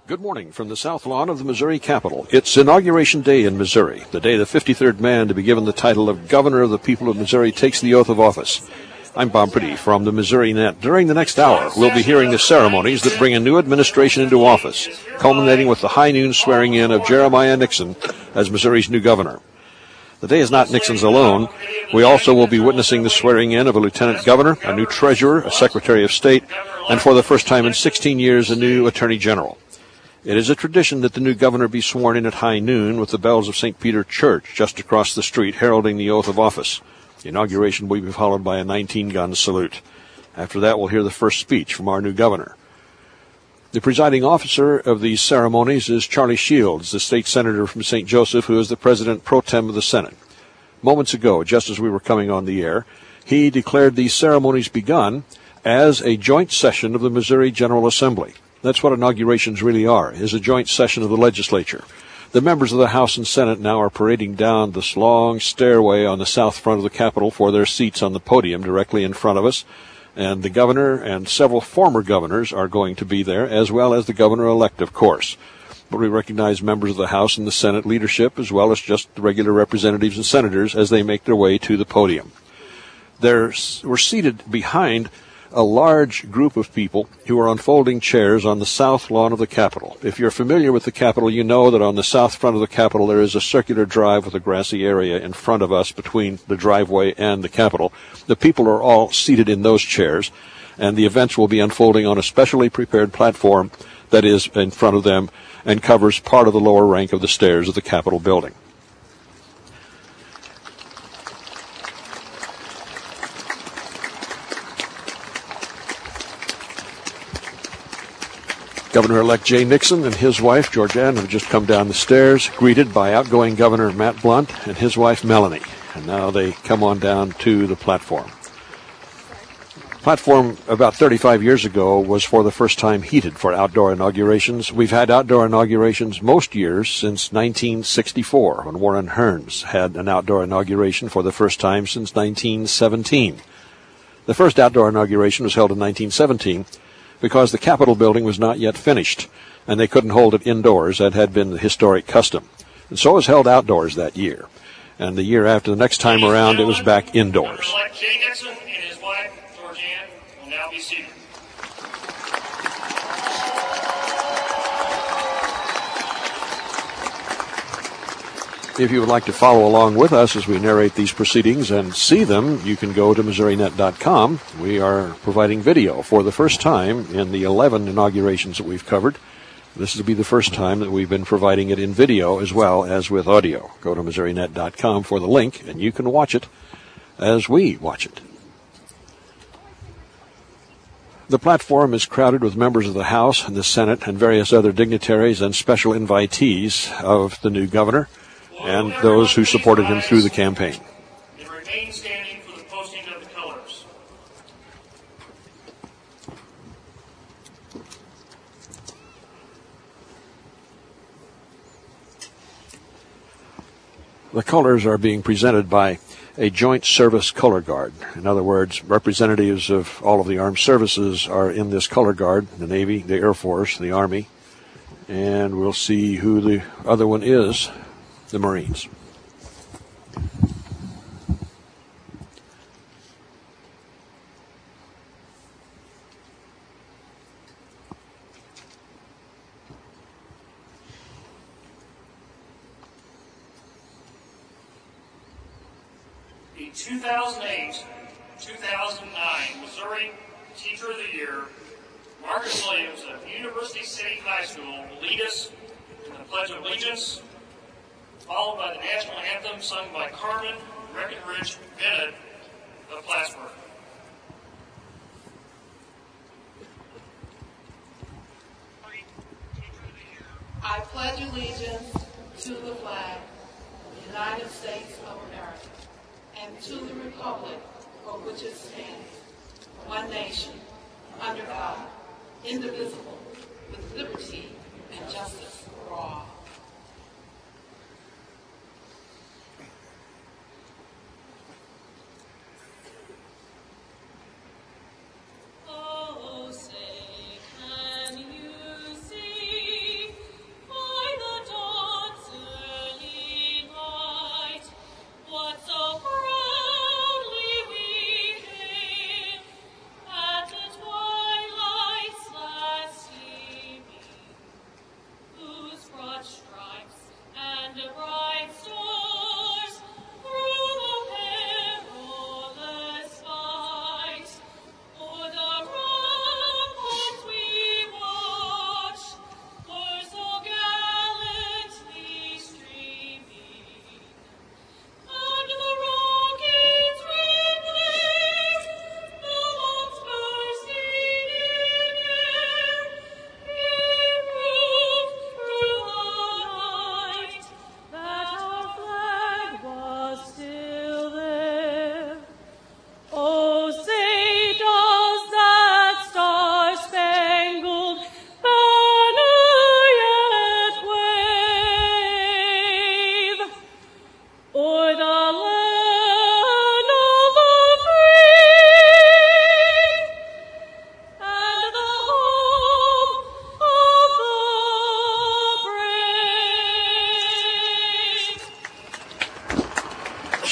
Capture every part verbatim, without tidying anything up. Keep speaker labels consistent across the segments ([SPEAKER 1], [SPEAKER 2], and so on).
[SPEAKER 1] Good morning from the South Lawn of the Missouri Capitol. It's Inauguration Day in Missouri, the day the fifty-third man to be given the title of Governor of the People of Missouri takes the oath of office. I'm Bob Priddy from the Missouri Net. During the next hour, we'll be hearing the ceremonies that bring a new administration into office, culminating with the high noon swearing-in of Jeremiah Nixon as Missouri's new governor. The day is not Nixon's alone. We also will be witnessing the swearing-in of a lieutenant governor, a new treasurer, a secretary of state, and for the first time in sixteen years, a new attorney general. It is a tradition that the new governor be sworn in at high noon with the bells of Saint Peter Church just across the street heralding the oath of office. The inauguration will be followed by a nineteen-gun salute. After that, we'll hear the first speech from our new governor. The presiding officer of these ceremonies is Charlie Shields, the state senator from Saint Joseph, who is the president pro tem of the Senate. Moments ago, just as we were coming on the air, he declared these ceremonies begun as a joint session of the Missouri General Assembly. That's what inaugurations really are, is a joint session of the legislature. The members of the House and Senate now are parading down this long stairway on the south front of the Capitol for their seats on the podium directly in front of us. And the governor and several former governors are going to be there, as well as the governor-elect, of course. But we recognize members of the House and the Senate leadership, as well as just the regular representatives and senators, as they make their way to the podium. They're, we're seated behind a large group of people who are unfolding chairs on the south lawn of the Capitol. If you're familiar with the Capitol, you know that on the south front of the Capitol there is a circular drive with a grassy area in front of us between the driveway and the Capitol. The people are all seated in those chairs, and the events will be unfolding on a specially prepared platform that is in front of them and covers part of the lower rank of the stairs of the Capitol building. Governor-elect Jay Nixon and his wife, Georgianne, have just come down the stairs, greeted by outgoing Governor Matt Blunt and his wife, Melanie. And now they come on down to the platform. Platform about thirty-five years ago was for the first time heated for outdoor inaugurations. We've had outdoor inaugurations most years since nineteen sixty-four, when Warren Hearns had an outdoor inauguration for the first time since nineteen seventeen. The first outdoor inauguration was held in nineteen seventeen, because the Capitol building was not yet finished, and they couldn't hold it indoors. That had been the historic custom. And so it was held outdoors that year. And the year after, the next time around, it was back indoors.
[SPEAKER 2] Governor-elect Jay Nixon and his wife, Georgianne, will now be seated.
[SPEAKER 1] If you would like to follow along with us as we narrate these proceedings and see them, you can go to Missouri Net dot com. We are providing video for the first time in the eleven inaugurations that we've covered. This will be the first time that we've been providing it in video as well as with audio. Go to Missouri Net dot com for the link, and you can watch it as we watch it. The platform is crowded with members of the House and the Senate and various other dignitaries and special invitees of the new governor, and those who supported him through the campaign.
[SPEAKER 2] And remain standing for the posting of the colors.
[SPEAKER 1] The colors are being presented by a joint service color guard. In other words, representatives of all of the armed services are in this color guard, the Navy, the Air Force, the Army, and we'll see who the other one is. The Marines.
[SPEAKER 2] The two thousand eight two thousand nine Missouri Teacher of the Year, Marcus Williams of University City High School, will lead us in the Pledge of Allegiance, followed by the national anthem sung by Carmen Breckenridge Bennett of Plattsburgh.
[SPEAKER 3] I pledge allegiance to the flag of the United States of America and to the republic for which it stands, one nation, under God, indivisible, with liberty and justice for all.
[SPEAKER 4] Oh, say, can you see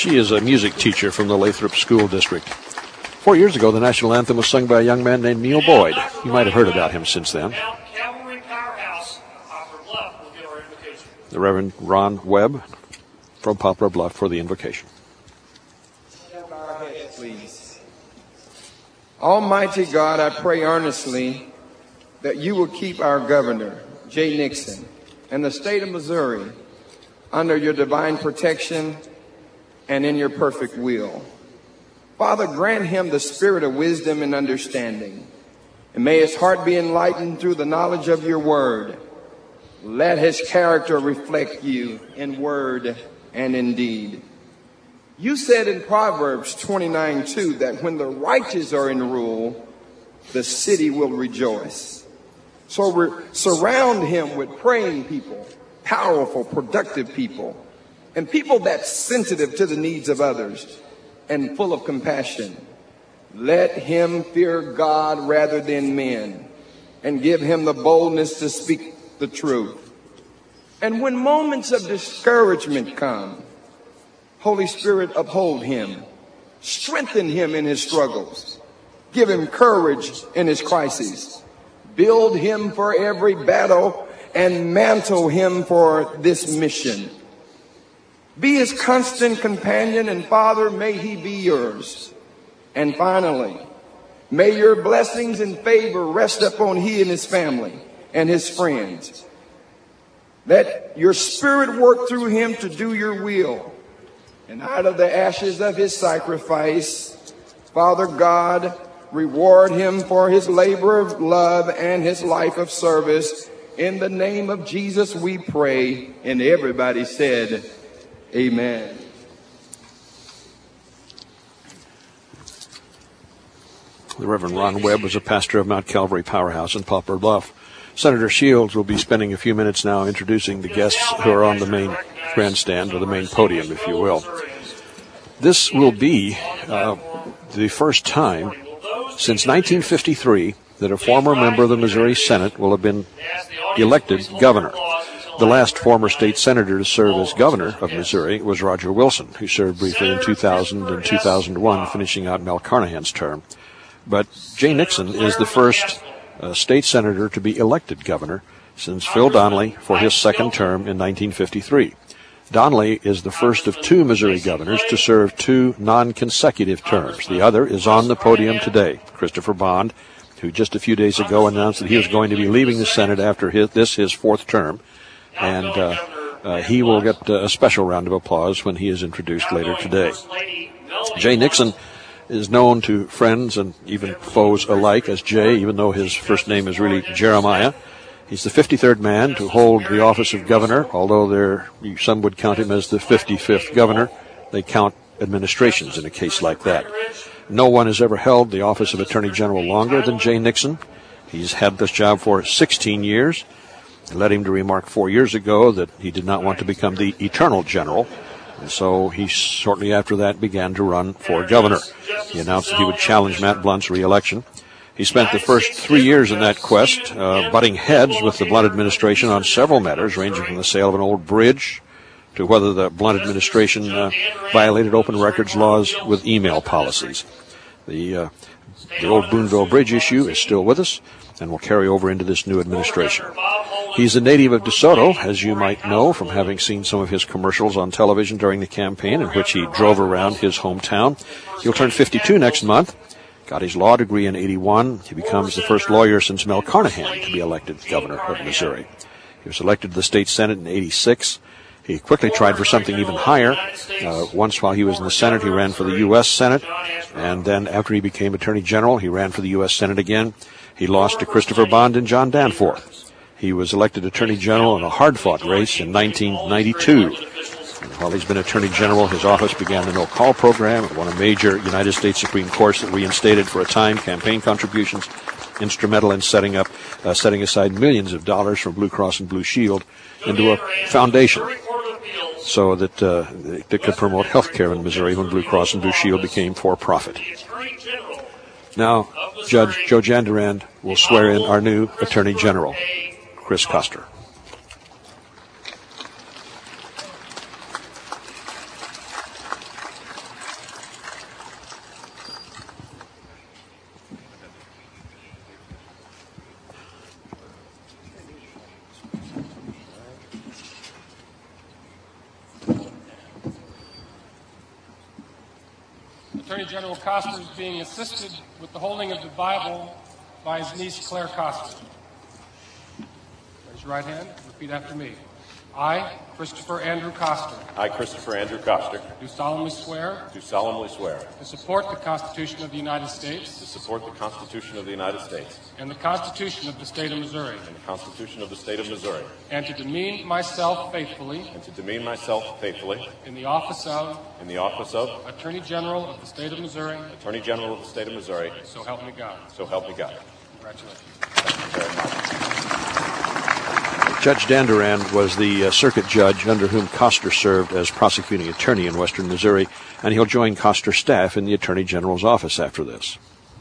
[SPEAKER 1] She is a music teacher from the Lathrop School District. Four years ago, the national anthem was sung by a young man named Neil Boyd. You might have heard about him since then.
[SPEAKER 2] Cavalry Powerhouse, Poplar Bluff, will give our invocation.
[SPEAKER 1] The Reverend Ron Webb from Poplar Bluff for the invocation.
[SPEAKER 4] Please. Almighty God, I pray earnestly that you will keep our governor, Jay Nixon, and the state of Missouri under your divine protection and in your perfect will. Father, grant him the spirit of wisdom and understanding, and may his heart be enlightened through the knowledge of your word. Let his character reflect you in word and in deed. You said in Proverbs twenty-nine two that when the righteous are in rule, the city will rejoice. So re- surround him with praying people, powerful, productive people, and people that's sensitive to the needs of others and full of compassion. Let him fear God rather than men, and give him the boldness to speak the truth. And when moments of discouragement come, Holy Spirit, uphold him, strengthen him in his struggles, give him courage in his crises, build him for every battle, and mantle him for this mission. Be his constant companion, and Father, may he be yours. And finally, may your blessings and favor rest upon he and his family and his friends. Let your spirit work through him to do your will. And out of the ashes of his sacrifice, Father God, reward him for his labor of love and his life of service. In the name of Jesus we pray. And everybody said, amen.
[SPEAKER 1] The Reverend Ron Webb was a pastor of Mount Calvary Powerhouse in Poplar Bluff. Senator Shields will be spending a few minutes now introducing the guests who are on the main grandstand, or the main podium, if you will. This will be uh, the first time since nineteen fifty-three that a former member of the Missouri Senate will have been elected governor. The last former state senator to serve as governor of Missouri was Roger Wilson, who served briefly in two thousand and two thousand one, finishing out Mel Carnahan's term. But Jay Nixon is the first uh, state senator to be elected governor since Phil Donnelly for his second term in nineteen fifty-three. Donnelly is the first of two Missouri governors to serve two non-consecutive terms. The other is on the podium today, Christopher Bond, who just a few days ago announced that he was going to be leaving the Senate after his, this his fourth term. And uh, uh, he will get uh, a special round of applause when he is introduced later today. Jay Nixon is known to friends and even foes alike as Jay, even though his first name is really Jeremiah. He's the fifty-third man to hold the office of governor, although there some would count him as the fifty-fifth governor. They count administrations in a case like that. No one has ever held the office of Attorney General longer than Jay Nixon. He's had this job for sixteen years. It led him to remark four years ago that he did not want to become the eternal general. And so he shortly after that began to run for governor. He announced that he would challenge Matt Blunt's re-election. He spent the first three years in that quest uh, butting heads with the Blunt administration on several matters, ranging from the sale of an old bridge to whether the Blunt administration uh, violated open records laws with email policies. The, uh, the old Boonville Bridge issue is still with us and will carry over into this new administration. He's a native of DeSoto, as you might know from having seen some of his commercials on television during the campaign in which he drove around his hometown. He'll turn fifty-two next month. Got his law degree in eighty-one. He becomes the first lawyer since Mel Carnahan to be elected governor of Missouri. He was elected to the state Senate in eighty-six. He quickly tried for something even higher. Uh, once while he was in the Senate, he ran for the U S Senate. And then after he became Attorney General, he ran for the U S Senate again. He lost to Christopher Bond and John Danforth. He was elected Attorney General in a hard-fought race in nineteen ninety-two. And while he's been Attorney General, his office began the no-call program. It won a major United States Supreme Court that reinstated for a time campaign contributions, instrumental in setting up, uh, setting aside millions of dollars from Blue Cross and Blue Shield into a foundation so that uh, they could promote health care in Missouri when Blue Cross and Blue Shield became for-profit. Now, Judge Joe Jandarand will swear in our new Attorney General, Chris Koster.
[SPEAKER 5] Attorney General Koster is being assisted with the holding of the Bible by his niece, Claire Koster. Raise your right hand. Repeat after me. I, Christopher Andrew Koster,
[SPEAKER 6] I, Christopher Andrew Koster,
[SPEAKER 5] do solemnly swear
[SPEAKER 6] do solemnly swear
[SPEAKER 5] to support the Constitution of the United States
[SPEAKER 6] to support the Constitution of the United States
[SPEAKER 5] and the Constitution of the State of Missouri,
[SPEAKER 6] and the Constitution of the State of Missouri,
[SPEAKER 5] and to demean myself faithfully
[SPEAKER 6] and to demean myself faithfully
[SPEAKER 5] in the office of
[SPEAKER 6] in the office of
[SPEAKER 5] Attorney General of the State of Missouri,
[SPEAKER 6] Attorney General of the State of Missouri,
[SPEAKER 5] so help me God.
[SPEAKER 6] so help me God.
[SPEAKER 5] Congratulations.
[SPEAKER 6] Thank you very much.
[SPEAKER 1] Judge Dandurand was the uh, circuit judge under whom Koster served as prosecuting attorney in western Missouri, and he'll join Koster's staff in the Attorney General's office after this.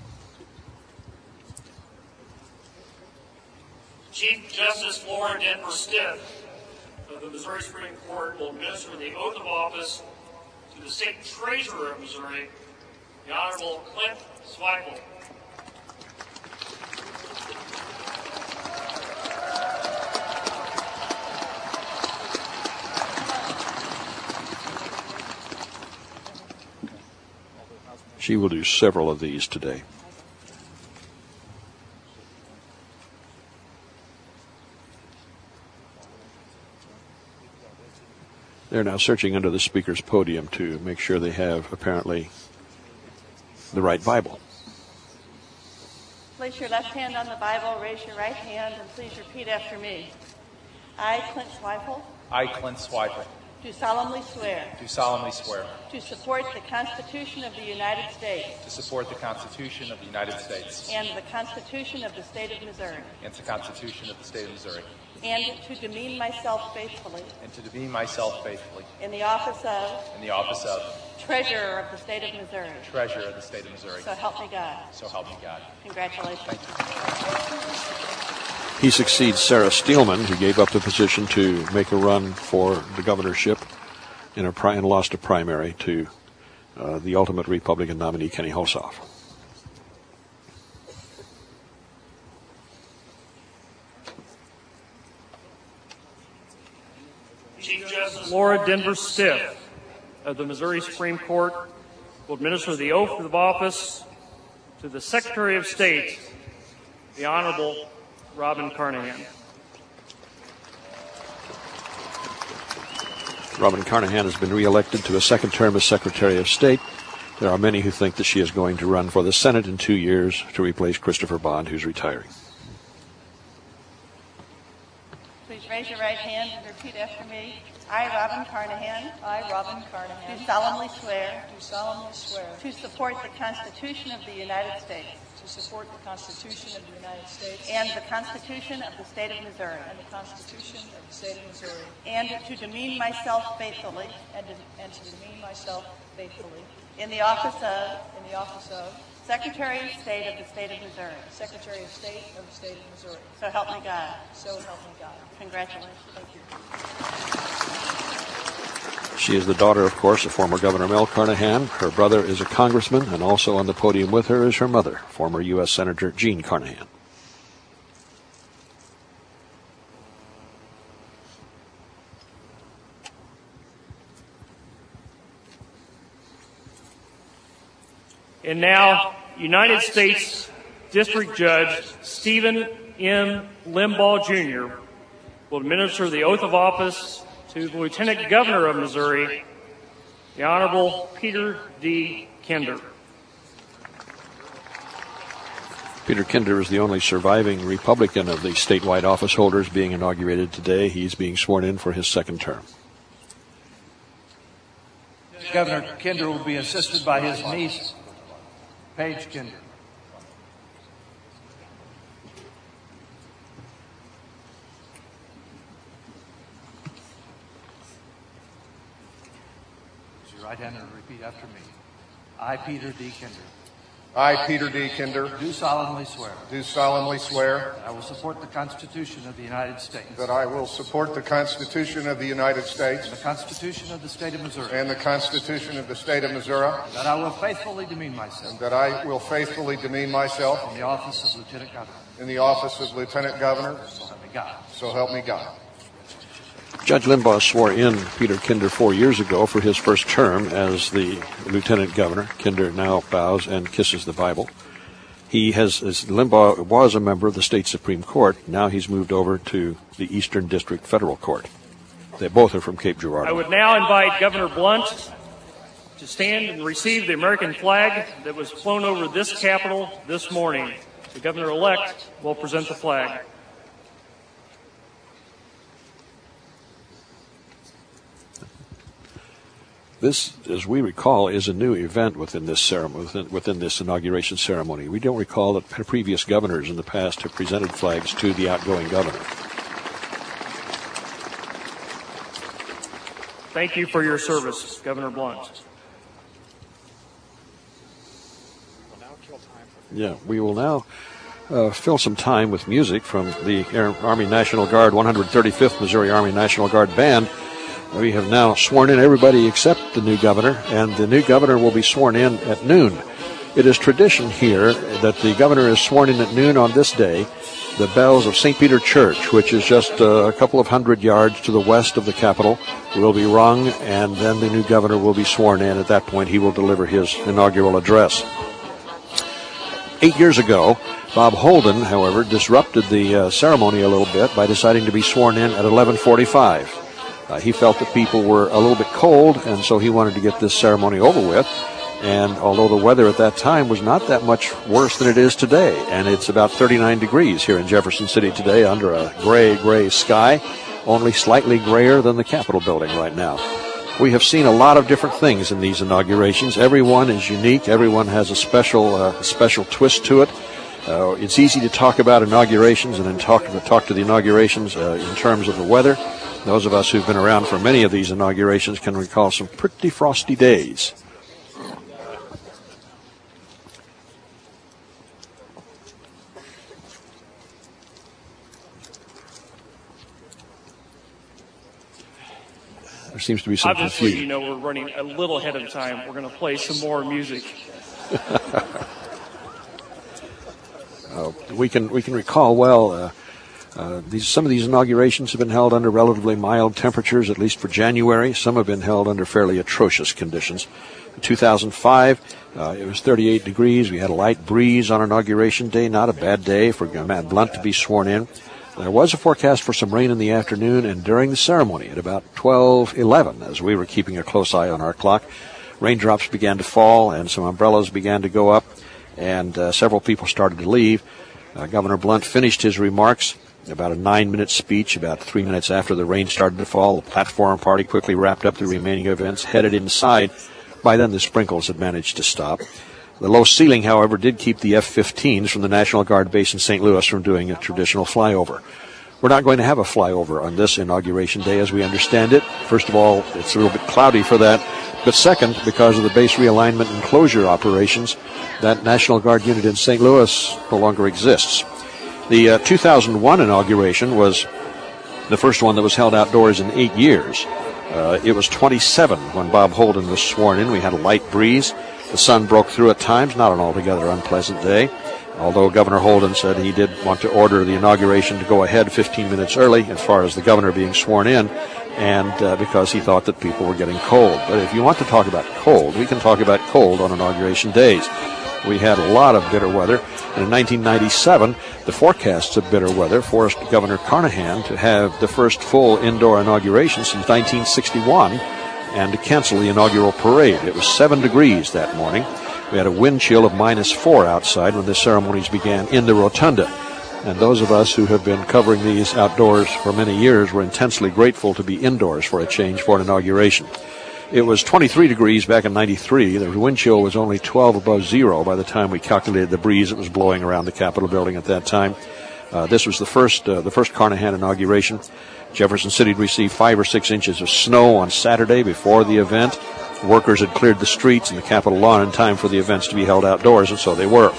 [SPEAKER 2] Chief Justice Laura Denver Stiff of the Missouri Supreme Court will administer the oath of office to the State Treasurer of Missouri, the Honorable Clint Zweifel.
[SPEAKER 1] She will do several of these today. They're now searching under the speaker's podium to make sure they have, apparently, the right Bible.
[SPEAKER 7] Place your left hand on the Bible, raise your right hand, and please repeat after me. I, Clint Zweifel,
[SPEAKER 8] I, Clint Zweifel,
[SPEAKER 7] do solemnly swear
[SPEAKER 8] do solemnly swear
[SPEAKER 7] to support the Constitution of the United States
[SPEAKER 8] to support the Constitution of the United States
[SPEAKER 7] and the Constitution of the State of Missouri,
[SPEAKER 8] and the Constitution of the State of Missouri,
[SPEAKER 7] and to demean myself faithfully
[SPEAKER 8] and to demean myself faithfully
[SPEAKER 7] in the office of
[SPEAKER 8] in the office of
[SPEAKER 7] Treasurer of the State of Missouri.
[SPEAKER 8] Treasurer of the State of Missouri.
[SPEAKER 7] So help me God.
[SPEAKER 8] So help me God.
[SPEAKER 7] Congratulations.
[SPEAKER 8] Thank you.
[SPEAKER 1] He succeeds Sarah Steelman, who gave up the position to make a run for the governorship in a pri- and lost a primary to uh, the ultimate Republican nominee, Kenny Hulshoff.
[SPEAKER 2] Chief Justice Laura Denver Stiff of the Missouri Supreme Court will administer the oath of office to the Secretary of State, the Honorable Robin Carnahan.
[SPEAKER 1] Robin Carnahan has been reelected to a second term as Secretary of State. There are many who think that she is going to run for the Senate in two years to replace Christopher Bond, who's retiring.
[SPEAKER 7] Please raise your right hand and repeat after me. I, Robin Carnahan,
[SPEAKER 9] I, Robin Carnahan,
[SPEAKER 7] do solemnly swear
[SPEAKER 9] do solemnly swear
[SPEAKER 7] to support the Constitution of the United States
[SPEAKER 9] to support the Constitution of the United States
[SPEAKER 7] and the Constitution of the State of Missouri,
[SPEAKER 9] and the Constitution of the State of Missouri,
[SPEAKER 7] and to demean myself faithfully
[SPEAKER 9] and to, and to demean myself faithfully
[SPEAKER 7] in the office of
[SPEAKER 9] in the office of
[SPEAKER 7] Secretary of State of the State of Missouri.
[SPEAKER 9] Secretary of State of the State of Missouri.
[SPEAKER 7] So help me God.
[SPEAKER 9] So help me God.
[SPEAKER 7] Congratulations.
[SPEAKER 9] Thank you.
[SPEAKER 1] She is the daughter, of course, of former Governor Mel Carnahan. Her brother is a congressman, and also on the podium with her is her mother, former U S Senator Jean Carnahan.
[SPEAKER 2] And now, United States District Judge Stephen M. Limbaugh, Junior will administer the oath of office to the Lieutenant Governor of Missouri, the Honorable Peter D. Kinder.
[SPEAKER 1] Peter Kinder is the only surviving Republican of the statewide office holders being inaugurated today. He's being sworn in for his second term.
[SPEAKER 10] Governor Kinder will be assisted by his niece, Paige Kinder. Raise your right hand and repeat after me. I, Peter D. Kinder,
[SPEAKER 11] I, Peter D. Kinder,
[SPEAKER 10] do solemnly swear
[SPEAKER 11] do solemnly swear
[SPEAKER 10] that I will support the Constitution of the United States
[SPEAKER 11] that I will support the Constitution of the United States
[SPEAKER 10] and the Constitution of the State of Missouri,
[SPEAKER 11] and the Constitution of the State of Missouri,
[SPEAKER 10] and that I will faithfully demean myself
[SPEAKER 11] that I will faithfully demean myself
[SPEAKER 10] in the office of Lieutenant Governor.
[SPEAKER 11] in the office of Lieutenant Governor,
[SPEAKER 10] So help me God.
[SPEAKER 11] so help me God.
[SPEAKER 1] Judge Limbaugh swore in Peter Kinder four years ago for his first term as the lieutenant governor. Kinder now bows and kisses the Bible. He has, as Limbaugh was a member of the state Supreme Court, now he's moved over to the Eastern District Federal Court. They both are from Cape Girardeau.
[SPEAKER 2] I would now invite Governor Blunt to stand and receive the American flag that was flown over this Capitol this morning. The governor-elect will present the flag.
[SPEAKER 1] This, as we recall, is a new event within this ceremony, within, within this inauguration ceremony. We don't recall that previous governors in the past have presented flags to the outgoing governor.
[SPEAKER 2] Thank you for your service, Governor Blunt.
[SPEAKER 1] Yeah, we will now uh, fill some time with music from the Air, Army National Guard one hundred thirty-fifth Missouri Army National Guard Band. We have now sworn in everybody except the new governor, and the new governor will be sworn in at noon. It is tradition here that the governor is sworn in at noon on this day. The bells of Saint Peter Church, which is just uh, a couple of hundred yards to the west of the Capitol, will be rung, and then the new governor will be sworn in. At that point, he will deliver his inaugural address. Eight years ago, Bob Holden, however, disrupted the uh, ceremony a little bit by deciding to be sworn in at eleven forty-five. Uh, he felt that people were a little bit cold, and so he wanted to get this ceremony over with. And although the weather at that time was not that much worse than it is today, and it's about thirty-nine degrees here in Jefferson City today under a gray, gray sky, only slightly grayer than the Capitol building right now. We have seen a lot of different things in these inaugurations. Everyone is unique. Everyone has a special, uh, special twist to it. Uh, it's easy to talk about inaugurations and then talk to, talk to the inaugurations uh, in terms of the weather. Those of us who've been around for many of these inaugurations can recall some pretty frosty days. There seems to be some
[SPEAKER 2] Obviously,
[SPEAKER 1] confusion.
[SPEAKER 2] you know, we're running a little ahead of time. We're going to play some more music.
[SPEAKER 1] uh, we can we can recall well. Uh, Uh, these, some of these inaugurations have been held under relatively mild temperatures, at least for January. Some have been held under fairly atrocious conditions. In two thousand five, uh, it was thirty-eight degrees. We had a light breeze on inauguration day. Not a bad day for Matt Blunt to be sworn in. There was a forecast for some rain in the afternoon, and during the ceremony at about twelve eleven, as we were keeping a close eye on our clock, raindrops began to fall and some umbrellas began to go up, and uh, several people started to leave. Uh, Governor Blunt finished his remarks. About a nine-minute speech, about three minutes after the rain started to fall. The platform party quickly wrapped up the remaining events, headed inside. By then, the sprinkles had managed to stop. The low ceiling, however, did keep the F fifteens from the National Guard base in Saint Louis from doing a traditional flyover. We're not going to have a flyover on this inauguration day as we understand it. First of all, it's a little bit cloudy for that. But second, because of the base realignment and closure operations, that National Guard unit in Saint Louis no longer exists. The uh, two thousand one inauguration was the first one that was held outdoors in eight years. Uh, it was twenty-seven when Bob Holden was sworn in. We had a light breeze. The sun broke through at times, not an altogether unpleasant day, although Governor Holden said he did want to order the inauguration to go ahead fifteen minutes early as far as the governor being sworn in, and uh, because he thought that people were getting cold. But if you want to talk about cold, we can talk about cold on inauguration days. We had a lot of bitter weather, and in nineteen ninety-seven, the forecasts of bitter weather forced Governor Carnahan to have the first full indoor inauguration since nineteen sixty-one and to cancel the inaugural parade. It was seven degrees that morning. We had a wind chill of minus four outside when the ceremonies began in the rotunda, and those of us who have been covering these outdoors for many years were intensely grateful to be indoors for a change for an inauguration. It was twenty-three degrees back in ninety-three. The wind chill was only twelve above zero by the time we calculated the breeze that was blowing around the Capitol building at that time. Uh, this was the first uh, the first Carnahan inauguration. Jefferson City received five or six inches of snow on Saturday before the event. Workers had cleared the streets and the Capitol lawn in time for the events to be held outdoors, and so they were.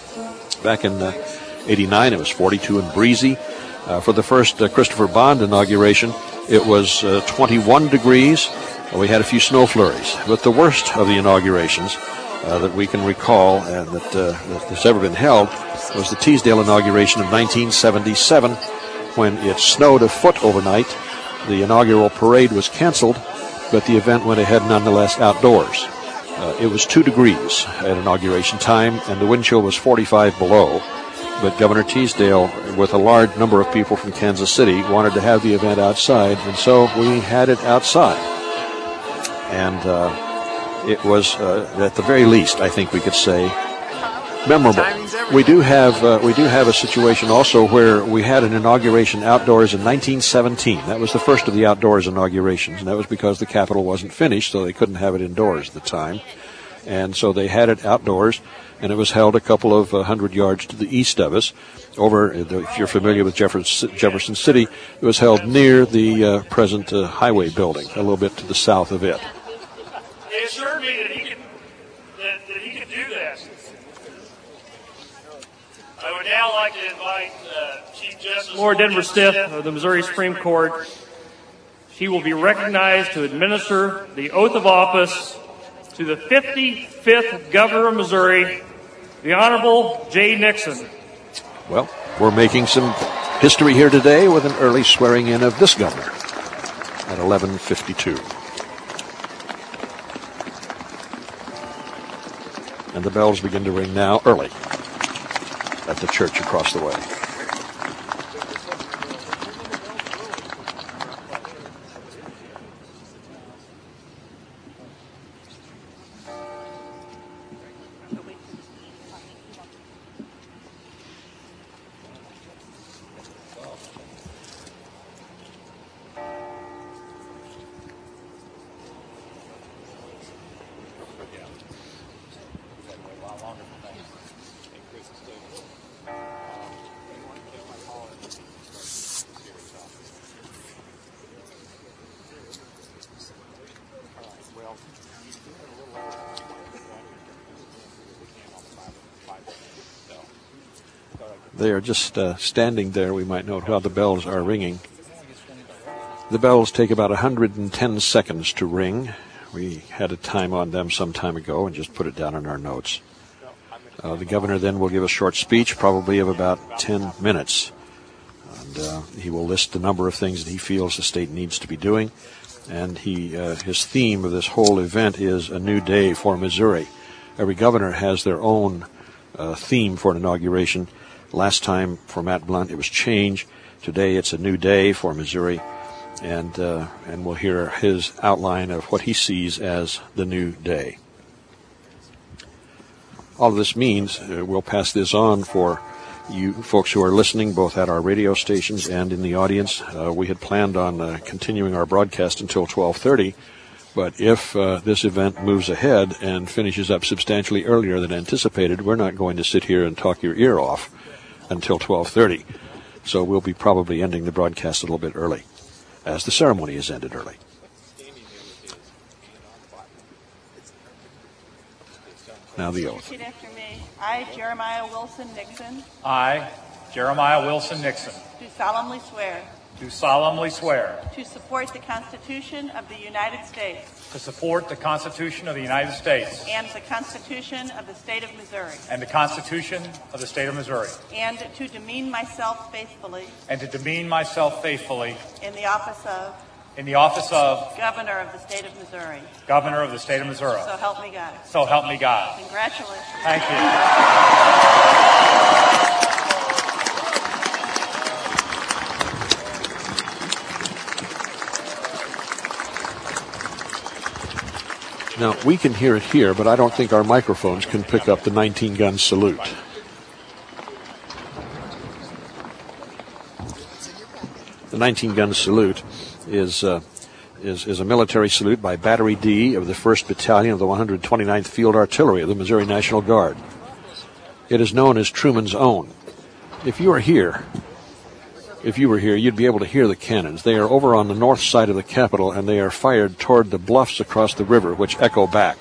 [SPEAKER 1] Back in uh, eighty-nine, it was forty-two and breezy. Uh, for the first uh, Christopher Bond inauguration, it was uh, twenty-one degrees. We had a few snow flurries, but the worst of the inaugurations uh, that we can recall and that, uh, that has ever been held was the Teasdale inauguration of nineteen seventy-seven, when it snowed a foot overnight The inaugural parade was canceled, but the event went ahead nonetheless outdoors. Uh, it was two degrees at inauguration time, and the wind chill was forty-five below. But Governor Teasdale, with a large number of people from Kansas City, wanted to have the event outside, and so we had it outside. And uh, it was, uh, at the very least, I think we could say, memorable. We do have uh, we do have a situation also where we had an inauguration outdoors in nineteen seventeen. That was the first of the outdoors inaugurations, and that was because the Capitol wasn't finished, so they couldn't have it indoors at the time. And so they had it outdoors, and it was held a couple of uh, hundred yards to the east of us. Over, if you're familiar with Jefferson, Jefferson City, it was held near the uh, present uh, highway building, a little bit to the south of it.
[SPEAKER 2] They assured me that he could that, that he could do this. I would now like to invite uh, Chief Justice
[SPEAKER 12] Laura Denver Stiff of the Missouri Supreme Court. She will be recognized to administer the oath of office to the fifty-fifth Governor of Missouri, the Honorable Jay Nixon.
[SPEAKER 1] Well, we're making some history here today with an early swearing in of this governor at eleven fifty-two. And the bells begin to ring now early at the church across the way. They are just uh, standing there, we might note, while the bells are ringing. The bells take about one hundred ten seconds to ring. We had a time on them some time ago and just put it down in our notes. Uh, the governor then will give a short speech, probably of about ten minutes. And uh, he will list the number of things that he feels the state needs to be doing. And he, uh, his theme of this whole event is a new day for Missouri. Every governor has their own uh, theme for an inauguration. Last time for Matt Blunt, it was change. Today, it's a new day for Missouri, and uh, and we'll hear his outline of what he sees as the new day. All of this means uh, we'll pass this on for you folks who are listening, both at our radio stations and in the audience. Uh, we had planned on uh, continuing our broadcast until twelve thirty, but if uh, this event moves ahead and finishes up substantially earlier than anticipated, we're not going to sit here and talk your ear off until twelve thirty. So we'll be probably ending the broadcast a little bit early, as the ceremony is ended early. Now the oath.
[SPEAKER 7] Repeat after me. I, Jeremiah Wilson Nixon,
[SPEAKER 8] I, Jeremiah Wilson Nixon,
[SPEAKER 7] do solemnly swear
[SPEAKER 8] do solemnly swear
[SPEAKER 7] to support the Constitution of the United States
[SPEAKER 8] to support the Constitution of the United States
[SPEAKER 7] and the Constitution of the State of Missouri,
[SPEAKER 8] and the Constitution of the State of Missouri,
[SPEAKER 7] and to demean myself faithfully
[SPEAKER 8] and to demean myself faithfully
[SPEAKER 7] in the office of
[SPEAKER 8] in the office of
[SPEAKER 7] Governor of the State of Missouri.
[SPEAKER 8] Governor of the State of Missouri.
[SPEAKER 7] So help me God.
[SPEAKER 8] So help me God.
[SPEAKER 7] Congratulations.
[SPEAKER 8] Thank you.
[SPEAKER 1] Now, we can hear it here, but I don't think our microphones can pick up the nineteen-gun salute. The nineteen-gun salute is, uh, is is a military salute by Battery D of the first Battalion of the one hundred twenty-ninth Field Artillery of the Missouri National Guard. It is known as Truman's Own. If you are here, if you were here, you'd be able to hear the cannons. They are over on the north side of the Capitol, and they are fired toward the bluffs across the river, which echo back.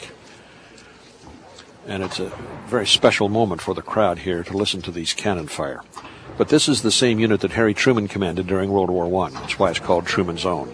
[SPEAKER 1] And it's a very special moment for the crowd here to listen to these cannon fire. But this is the same unit that Harry Truman commanded during World War One. That's why it's called Truman's Own.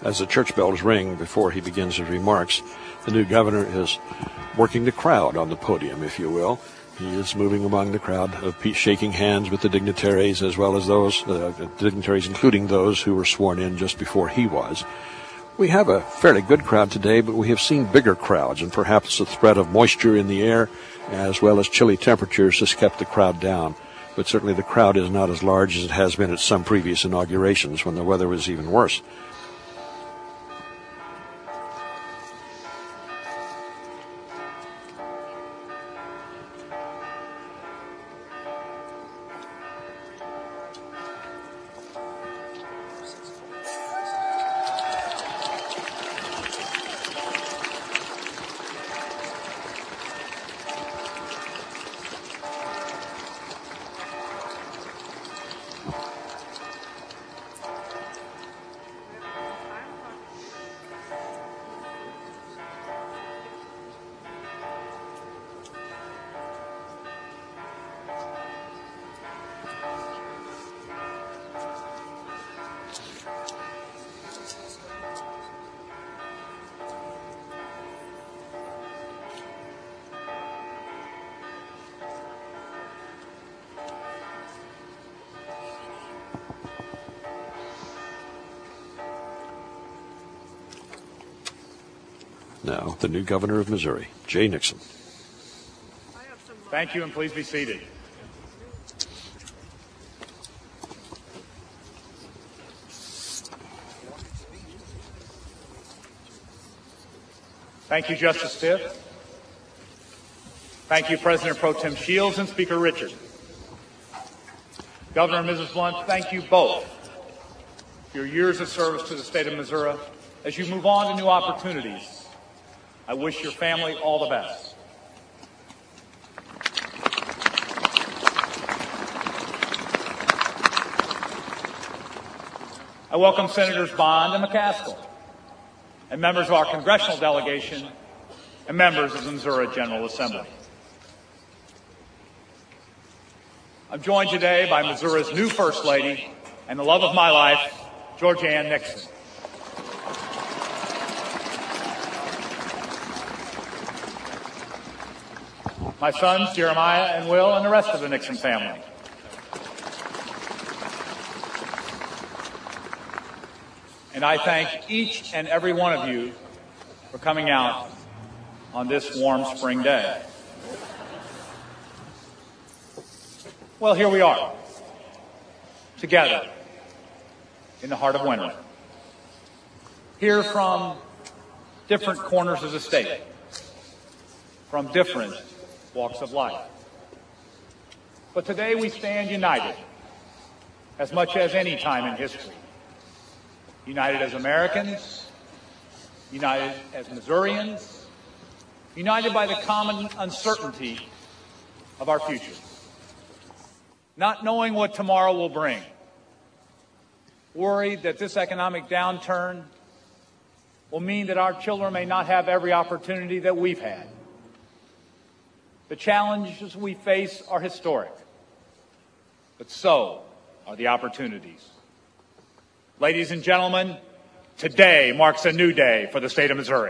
[SPEAKER 1] As the church bells ring before he begins his remarks, the new governor is working the crowd on the podium, if you will. He is moving among the crowd, of shaking hands with the dignitaries, as well as those uh, dignitaries, including those who were sworn in just before he was. We have a fairly good crowd today, but we have seen bigger crowds, and perhaps the threat of moisture in the air, as well as chilly temperatures, has kept the crowd down. But certainly the crowd is not as large as it has been at some previous inaugurations when the weather was even worse. Now, the new governor of Missouri, Jay Nixon.
[SPEAKER 8] Thank you, and please be seated. Thank you, Justice Stiff. Thank you, President Pro Tem Shields and Speaker Richard. Governor and Missus Blunt, thank you both for your years of service to the state of Missouri. As you move on to new opportunities, I wish your family all the best. I welcome Senators Bond and McCaskill, and members of our congressional delegation, and members of the Missouri General Assembly. I'm joined today by Missouri's new First Lady and the love of my life, Georgianne Nixon. My sons, Jeremiah and Will, and the rest of the Nixon family. And I thank each and every one of you for coming out on this warm spring day. Well, here we are, together in the heart of winter. Here from different corners of the state, from different walks of life. But today we stand united as much as any time in history. United as Americans, united as Missourians, united by the common uncertainty of our future. Not knowing what tomorrow will bring, worried that this economic downturn will mean that our children may not have every opportunity that we've had. The challenges we face are historic, but so are the opportunities. Ladies and gentlemen, today marks a new day for the state of Missouri.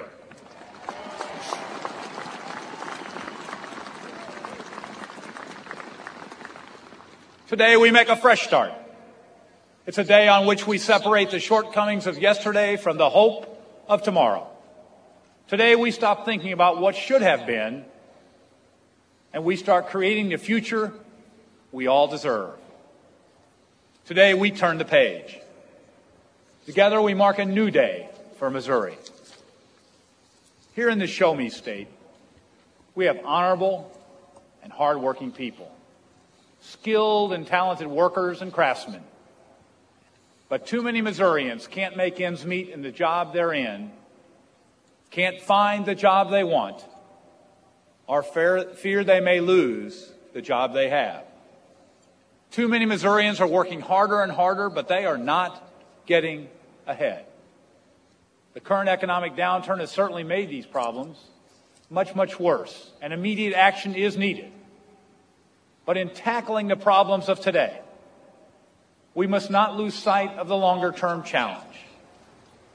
[SPEAKER 8] Today we make a fresh start. It's a day on which we separate the shortcomings of yesterday from the hope of tomorrow. Today we stop thinking about what should have been, and we start creating the future we all deserve. Today we turn the page. Together we mark a new day for Missouri. Here in the Show Me State, we have honorable and hardworking people, skilled and talented workers and craftsmen. But too many Missourians can't make ends meet in the job they're in, can't find the job they want, or fear they may lose the job they have. Too many Missourians are working harder and harder, but they are not getting ahead. The current economic downturn has certainly made these problems much, much worse, and immediate action is needed. But in tackling the problems of today, we must not lose sight of the longer-term challenge.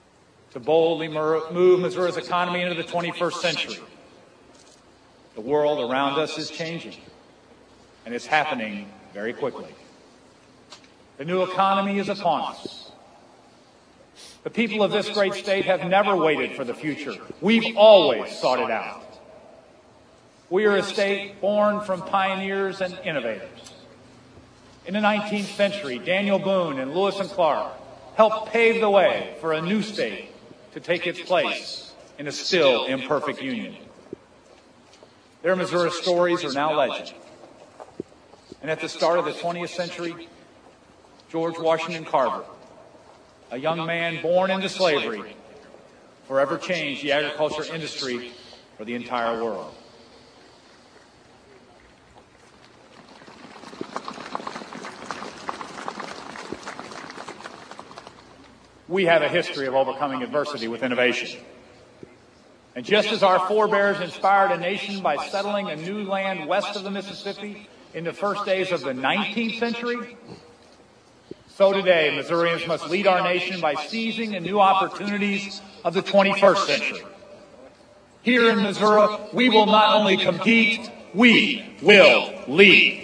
[SPEAKER 8] to boldly move Missouri's economy into the twenty-first century. The world around us is changing, and it's happening very quickly. The new economy is upon us. The people of this great state have never waited for the future. We've always sought it out. We are a state born from pioneers and innovators. In the nineteenth century, Daniel Boone and Lewis and Clark helped pave the way for a new state to take its place in a still imperfect union. Their Missouri stories are now legend. And at the start of the twentieth century, George Washington Carver, a young man born into slavery, forever changed the agriculture industry for the entire world. We have a history of overcoming adversity with innovation. And just as our forebears inspired a nation by settling a new land west of the Mississippi in the first days of the nineteenth century, so today Missourians must lead our nation by seizing the new opportunities of the twenty-first century. Here in Missouri, we will not only compete, we will lead.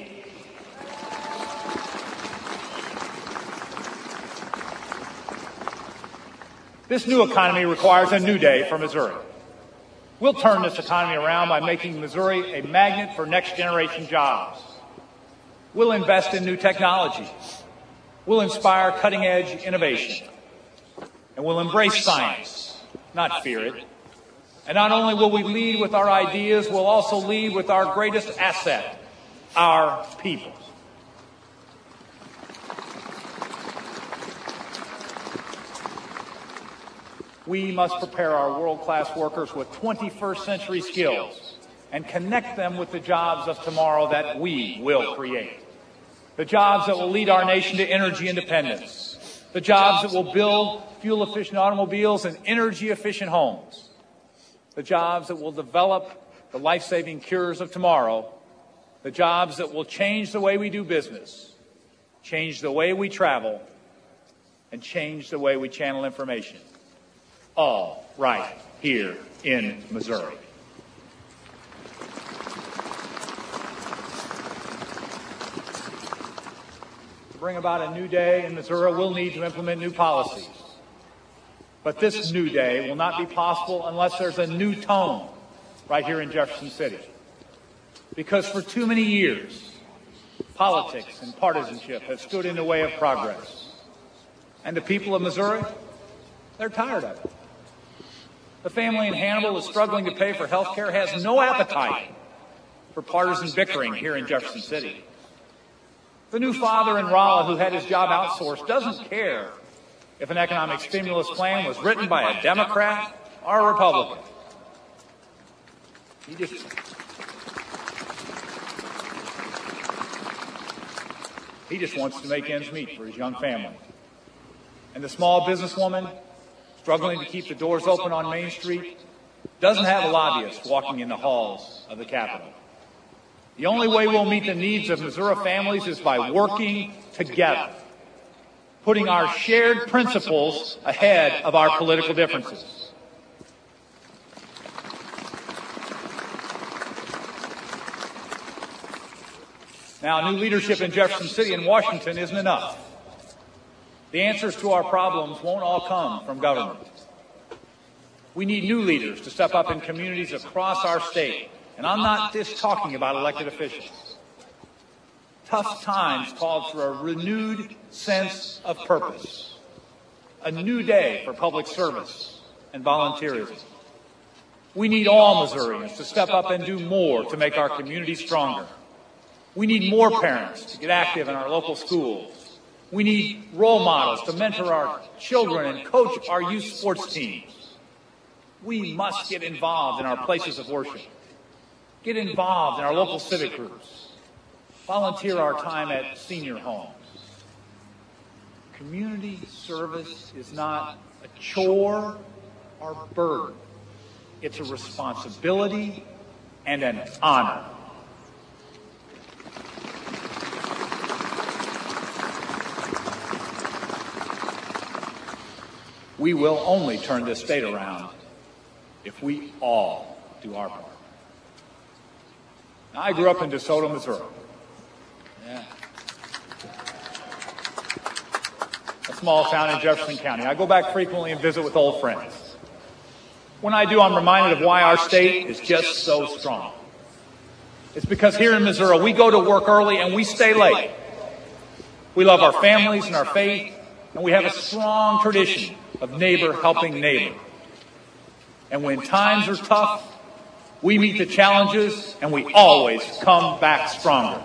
[SPEAKER 8] This new economy requires a new day for Missouri. We'll turn this economy around by making Missouri a magnet for next-generation jobs. We'll invest in new technology. We'll inspire cutting-edge innovation. And we'll embrace science, not fear it. And not only will we lead with our ideas, we'll also lead with our greatest asset, our people. We must prepare our world-class workers with twenty-first century skills and connect them with the jobs of tomorrow that we will create. The jobs that will lead our nation to energy independence. The jobs that will build fuel-efficient automobiles and energy-efficient homes. The jobs that will develop the life-saving cures of tomorrow. The jobs that will change the way we do business, change the way we travel, and change the way we channel information. All right here in Missouri. To bring about a new day in Missouri, we'll need to implement new policies. But this new day will not be possible unless there's a new tone right here in Jefferson City. Because for too many years, politics and partisanship have stood in the way of progress. And the people of Missouri, they're tired of it. The family in Hannibal is struggling to pay for health care, has no appetite for partisan bickering here in Jefferson City. The new father in Rolla who had his job outsourced doesn't care if an economic stimulus plan was written by a Democrat or a Republican. He just, he just wants to make ends meet for his young family. And the small businesswoman struggling to keep the doors open on Main Street doesn't have a lobbyist walking in the halls of the Capitol. The only way we'll meet the needs of Missouri families is by working together, putting our shared principles ahead of our political differences. Now, new leadership in Jefferson City and Washington isn't enough. The answers to our problems won't all come from government. We need new leaders to step up in communities across our state. And I'm not just talking about elected officials. Tough times called for a renewed sense of purpose. A new day for public service and volunteerism. We need all Missourians to step up and do more to make our community stronger. We need more parents to get active in our local schools. We need role models to mentor our children and coach our youth sports teams. We must get involved in our places of worship. Get involved in our local civic groups. Volunteer our time at senior homes. Community service is not a chore or burden. It's a responsibility and an honor. we will only turn this state around if we all do our part. Now, I grew up in DeSoto, Missouri. Yeah. A small town in Jefferson County. I go back frequently and visit with old friends. When I do, I'm reminded of why our state is just so strong. It's because here in Missouri, we go to work early and we stay late. We love our families and our faith, and we have a strong tradition of neighbor helping neighbor. And when times are tough, we meet the challenges and we always come back stronger.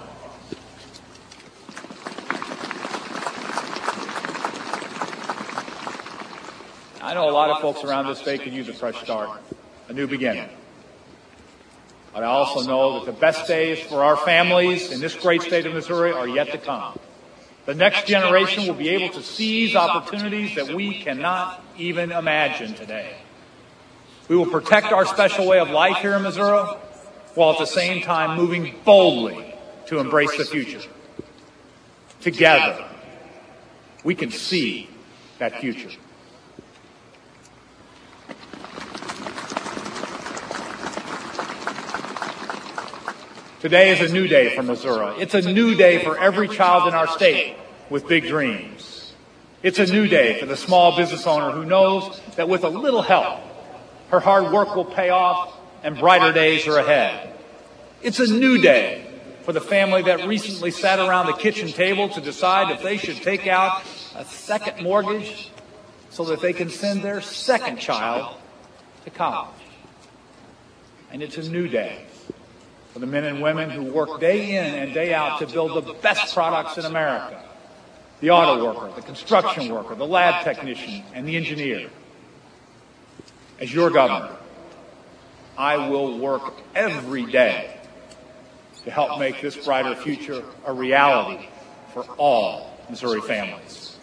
[SPEAKER 8] I know a lot of folks around this state could use a fresh start, a new beginning. But I also know that the best days for our families in this great state of Missouri are yet to come. The next generation will be able to seize opportunities that we cannot even imagine today. We will protect our special way of life here in Missouri, while at the same time moving boldly to embrace the future. Together, we can see that future. Today is a new day for Missouri. It's a new day for every child in our state with big dreams. It's a new day for the small business owner who knows that with a little help, her hard work will pay off and brighter days are ahead. It's a new day for the family that recently sat around the kitchen table to decide if they should take out a second mortgage so that they can send their second child to college. And it's a new day for the men and women who work day in and day out to build the best products in America. The auto worker, the construction worker, the lab technician, and the engineer. As your governor, I will work every day to help make this brighter future a reality for all Missouri families.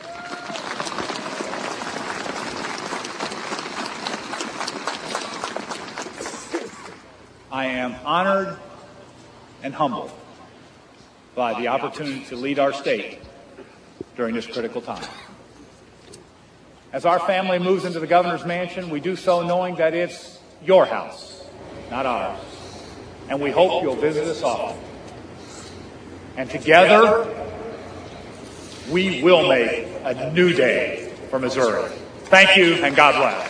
[SPEAKER 8] I am honored and humbled by the opportunity to lead our state during this critical time. As our family moves into the governor's mansion, we do so knowing that it's your house, not ours. And we hope you'll visit us often. And together, we will make a new day for Missouri. Thank you, and God bless.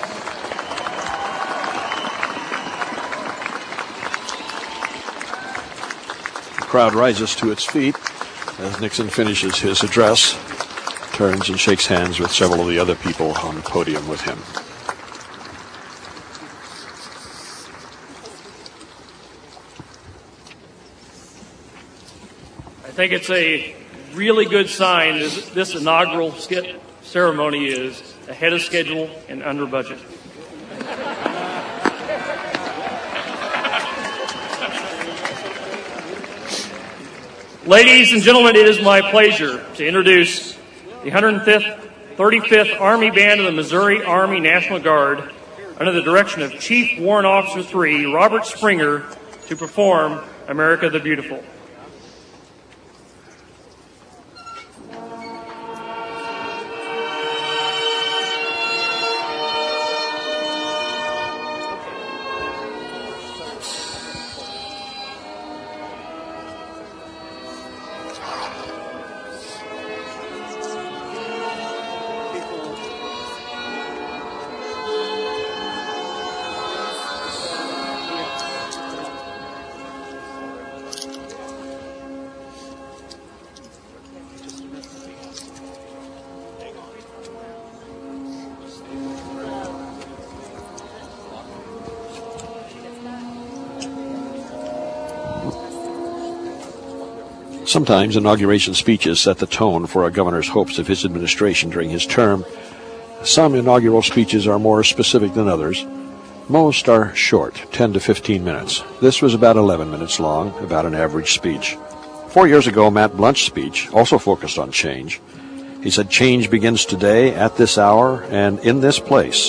[SPEAKER 1] The crowd rises to its feet as Nixon finishes his address, turns and shakes hands with several of the other people on the podium with him.
[SPEAKER 12] I think it's a really good sign that this inaugural ceremony is ahead of schedule and under budget. Ladies and gentlemen, it is my pleasure to introduce the one hundred thirty-fifth Army Band of the Missouri Army National Guard under the direction of Chief Warrant Officer three, Robert Springer, to perform America the Beautiful.
[SPEAKER 1] Sometimes inauguration speeches set the tone for a governor's hopes of his administration during his term. Some inaugural speeches are more specific than others. Most are short, ten to fifteen minutes. This was about eleven minutes long, about an average speech. Four years ago, Matt Blunt's speech also focused on change. He said, "Change begins today, at this hour, and in this place."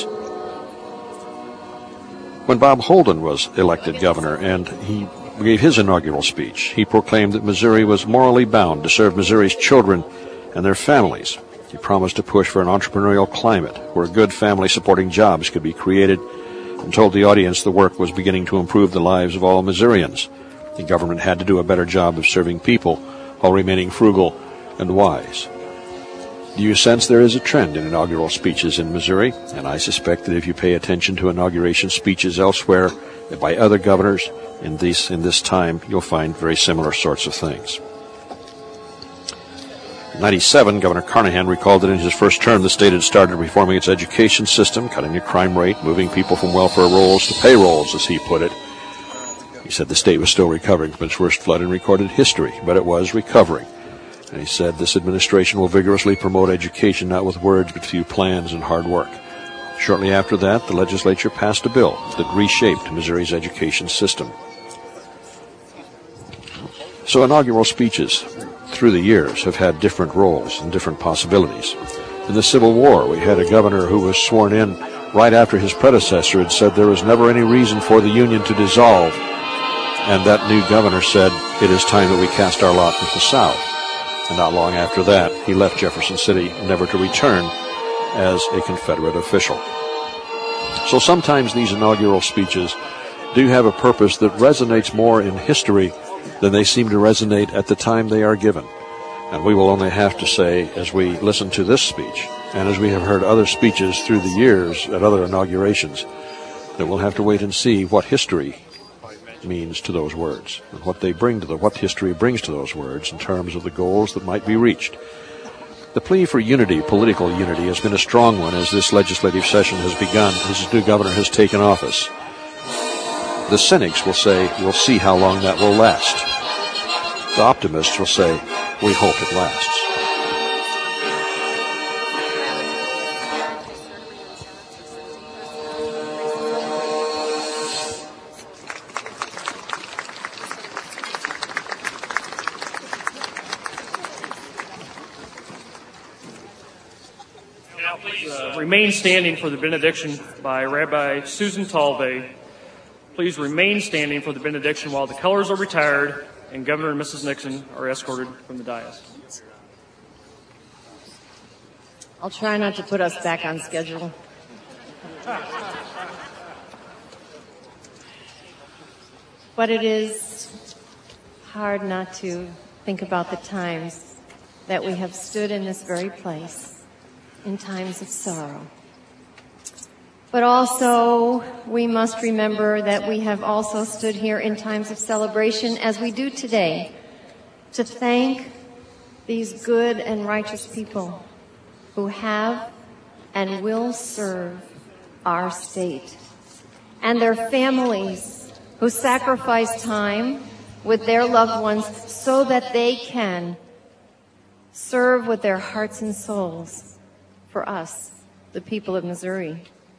[SPEAKER 1] When Bob Holden was elected governor and he gave his inaugural speech, he proclaimed that Missouri was morally bound to serve Missouri's children and their families. He promised to push for an entrepreneurial climate where good family-supporting jobs could be created, and told the audience the work was beginning to improve the lives of all Missourians. The government had to do a better job of serving people while remaining frugal and wise. Do you sense there is a trend in inaugural speeches in Missouri? And I suspect that if you pay attention to inauguration speeches elsewhere by other governors in this, in this time, you'll find very similar sorts of things. In ninety-seven, Governor Carnahan recalled that in his first term, the state had started reforming its education system, cutting the crime rate, moving people from welfare rolls to payrolls, as he put it. He said the state was still recovering from its worst flood in recorded history, but it was recovering. And he said this administration will vigorously promote education, not with words, but through plans and hard work. Shortly after that, the legislature passed a bill that reshaped Missouri's education system. So inaugural speeches through the years have had different roles and different possibilities. In the Civil War, we had a governor who was sworn in right after his predecessor had said there was never any reason for the Union to dissolve. And that new governor said, it is time that we cast our lot with the South. And not long after that, he left Jefferson City, never to return as a Confederate official. So sometimes these inaugural speeches do have a purpose that resonates more in history than they seem to resonate at the time they are given. And we will only have to say, as we listen to this speech, and as we have heard other speeches through the years at other inaugurations, that we'll have to wait and see what history means to those words, and what they bring to the, what history brings to those words in terms of the goals that might be reached. The plea for unity, political unity, has been a strong one as this legislative session has begun, as this new governor has taken office. The cynics will say, we'll see how long that will last. The optimists will say, we hope it lasts.
[SPEAKER 12] Now please uh, remain standing for the benediction by Rabbi Susan Talve. Please remain standing for the benediction while the colors are retired and Governor and Missus Nixon are escorted from the dais.
[SPEAKER 13] I'll try not to put us back on schedule. But it is hard not to think about the times that we have stood in this very place in times of sorrow. But also, we must remember that we have also stood here in times of celebration, as we do today, to thank these good and righteous people who have and will serve our state, and their families who sacrifice time with their loved ones so that they can serve with their hearts and souls for us, the people of Missouri.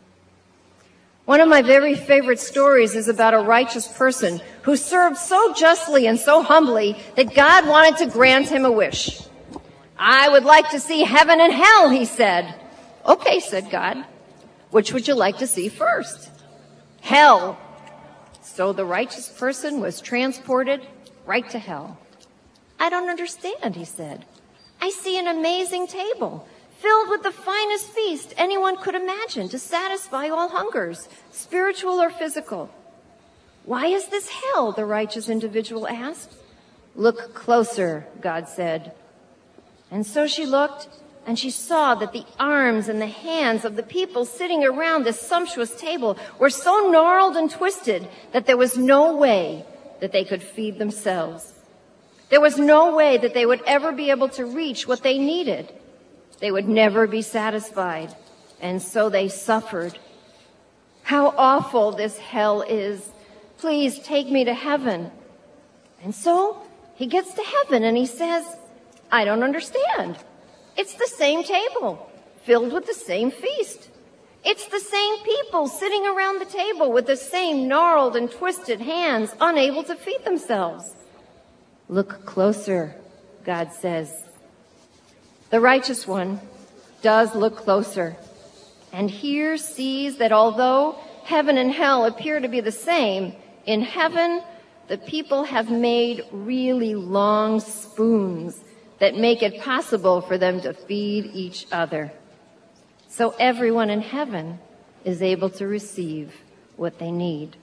[SPEAKER 13] One of my very favorite stories is about a righteous person who served so justly and so humbly that God wanted to grant him a wish. I would like to see heaven and hell, he said. Okay, said God. Which would you like to see first? Hell. So the righteous person was transported right to hell. I don't understand, he said. I see an amazing table filled with the finest feast anyone could imagine to satisfy all hungers, spiritual or physical. Why is this hell? The righteous individual asked. Look closer, God said. And so she looked, and she saw that the arms and the hands of the people sitting around this sumptuous table were so gnarled and twisted that there was no way that they could feed themselves. There was no way that they would ever be able to reach what they needed. They would never be satisfied, and so they suffered. How awful this hell is. Please take me to heaven. And so he gets to heaven and he says, I don't understand. It's the same table, filled with the same feast. It's the same people sitting around the table with the same gnarled and twisted hands, unable to feed themselves. Look closer, God says. The righteous one does look closer, and here sees that although heaven and hell appear to be the same, in heaven the people have made really long spoons that make it possible for them to feed each other, so everyone in heaven is able to receive what they need.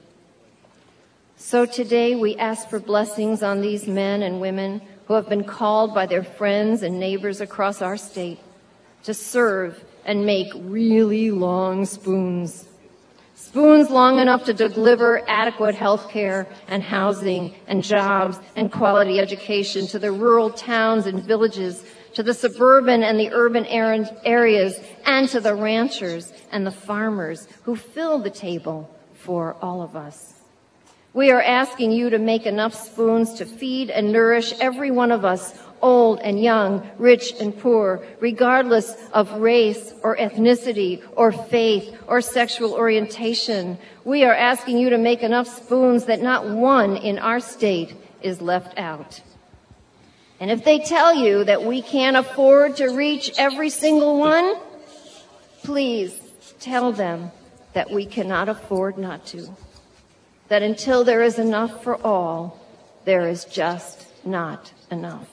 [SPEAKER 13] So today we ask for blessings on these men and women who have been called by their friends and neighbors across our state to serve and make really long spoons. Spoons long enough to deliver adequate health care and housing and jobs and quality education to the rural towns and villages, to the suburban and the urban areas, and to the ranchers and the farmers who fill the table for all of us. We are asking you to make enough spoons to feed and nourish every one of us, old and young, rich and poor, regardless of race or ethnicity or faith or sexual orientation. We are asking you to make enough spoons that not one in our state is left out. And if they tell you that we can't afford to reach every single one, please tell them that we cannot afford not to. That until there is enough for all, there is just not enough.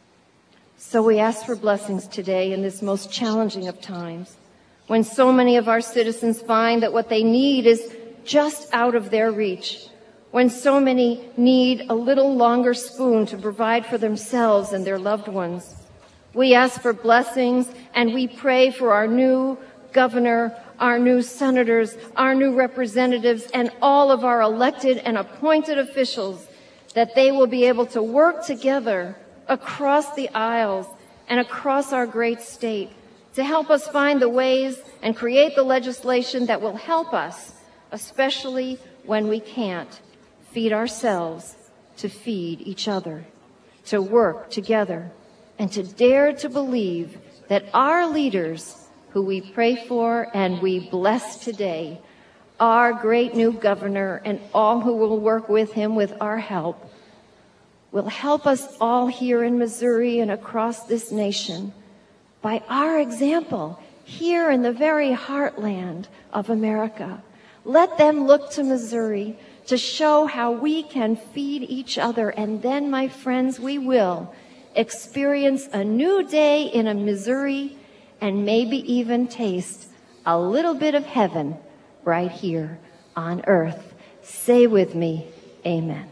[SPEAKER 13] So we ask for blessings today in this most challenging of times, when so many of our citizens find that what they need is just out of their reach, when so many need a little longer spoon to provide for themselves and their loved ones. We ask for blessings, and we pray for our new governor, our new senators, our new representatives, and all of our elected and appointed officials, that they will be able to work together across the aisles and across our great state to help us find the ways and create the legislation that will help us, especially when we can't feed ourselves, to feed each other, to work together, and to dare to believe that our leaders, who we pray for and we bless today, our great new governor and all who will work with him with our help, will help us all here in Missouri and across this nation by our example here in the very heartland of America. Let them look to Missouri to show how we can feed each other, and then, my friends, we will experience a new day in a Missouri and maybe even taste a little bit of heaven right here on earth. Say with me, amen.